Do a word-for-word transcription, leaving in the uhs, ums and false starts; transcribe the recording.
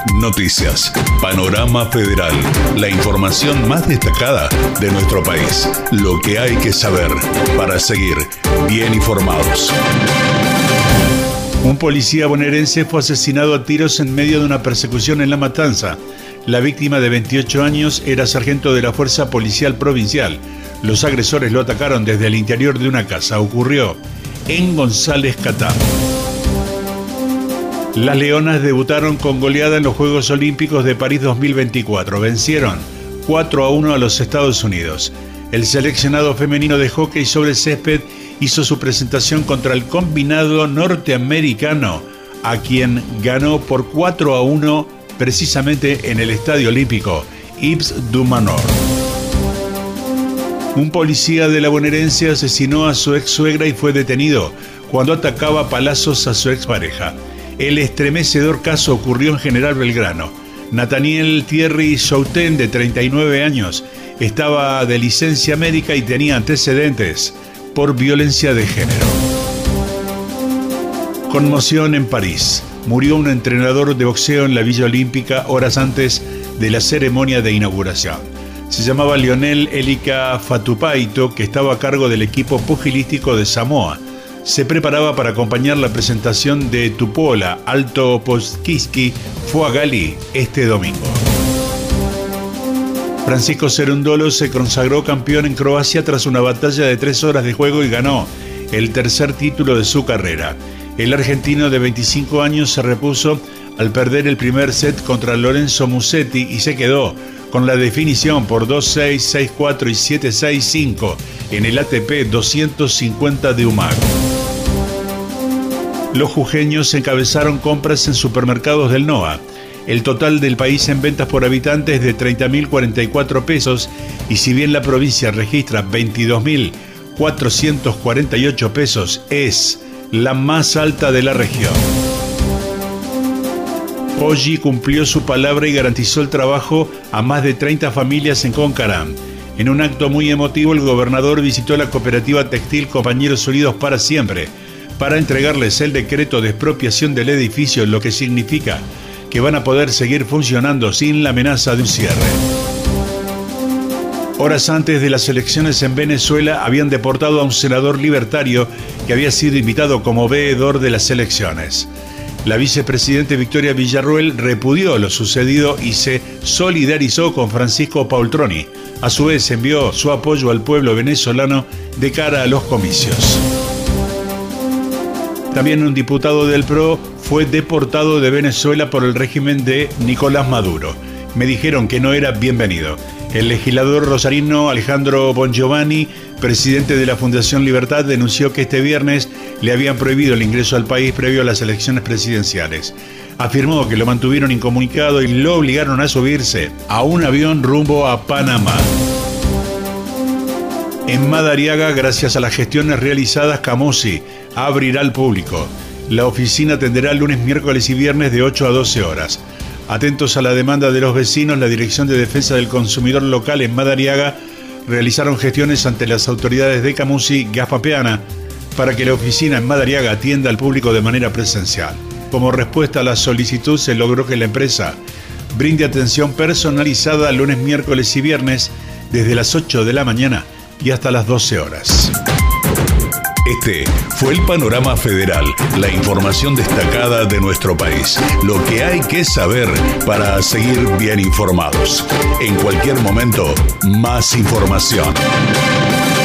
Noticias. Panorama Federal. La información más destacada de nuestro país. Lo que hay que saber para seguir bien informados. Un policía bonaerense fue asesinado a tiros en medio de una persecución en La Matanza. La víctima, de veintiocho años, era sargento de la Fuerza Policial Provincial. Los agresores lo atacaron desde el interior de una casa. Ocurrió en González Catán. Las Leonas debutaron con goleada en los Juegos Olímpicos de París dos mil veinticuatro. Vencieron cuatro a uno a los Estados Unidos. El seleccionado femenino de hockey sobre césped hizo su presentación contra el combinado norteamericano, a quien ganó por cuatro a uno precisamente en el Estadio Olímpico Yves du Manoir. Un policía de la bonaerense asesinó a su ex suegra y fue detenido cuando atacaba a palazos a su expareja. El estremecedor caso ocurrió en General Belgrano. Nathaniel Thierry Chouten, de treinta y nueve años, estaba de licencia médica y tenía antecedentes por violencia de género. Conmoción en París. Murió un entrenador de boxeo en la Villa Olímpica horas antes de la ceremonia de inauguración. Se llamaba Lionel Elika Fatupaito, que estaba a cargo del equipo pugilístico de Samoa. Se preparaba para acompañar la presentación de Tupola Alto Postkiski Fuagali este domingo. Francisco Cerundolo se consagró campeón en Croacia tras una batalla de tres horas de juego y ganó el tercer título de su carrera. El argentino de veinticinco años se repuso al perder el primer set contra Lorenzo Musetti y se quedó con la definición por dos seis, seis cuatro y siete seis cinco en el A T P doscientos cincuenta de Umag. Los jujeños encabezaron compras en supermercados del N O A. El total del país en ventas por habitante es de treinta mil cuarenta y cuatro pesos y si bien la provincia registra veintidós mil cuatrocientos cuarenta y ocho pesos, es la más alta de la región. Poggi cumplió su palabra y garantizó el trabajo a más de treinta familias en Concarán. En un acto muy emotivo, el gobernador visitó la cooperativa textil Compañeros Unidos para Siempre para entregarles el decreto de expropiación del edificio, lo que significa que van a poder seguir funcionando sin la amenaza de un cierre. Horas antes de las elecciones en Venezuela, habían deportado a un senador libertario que había sido invitado como veedor de las elecciones. La vicepresidenta Victoria Villarruel repudió lo sucedido y se solidarizó con Francisco Paultroni. A su vez, envió su apoyo al pueblo venezolano de cara a los comicios. También un diputado del P R O fue deportado de Venezuela por el régimen de Nicolás Maduro. Me dijeron que no era bienvenido. El legislador rosarino Alejandro Bongiovanni, presidente de la Fundación Libertad, denunció que este viernes le habían prohibido el ingreso al país previo a las elecciones presidenciales. Afirmó que lo mantuvieron incomunicado y lo obligaron a subirse a un avión rumbo a Panamá. En Madariaga, gracias a las gestiones realizadas, Camusi abrirá al público. La oficina atenderá lunes, miércoles y viernes de ocho a doce horas. Atentos a la demanda de los vecinos, la Dirección de Defensa del Consumidor Local en Madariaga realizaron gestiones ante las autoridades de Camusi Gaspapeana para que la oficina en Madariaga atienda al público de manera presencial. Como respuesta a la solicitud, se logró que la empresa brinde atención personalizada lunes, miércoles y viernes desde las ocho de la mañana y hasta las doce horas. Este fue el Panorama Federal, la información destacada de nuestro país. Lo que hay que saber para seguir bien informados. En cualquier momento, más información.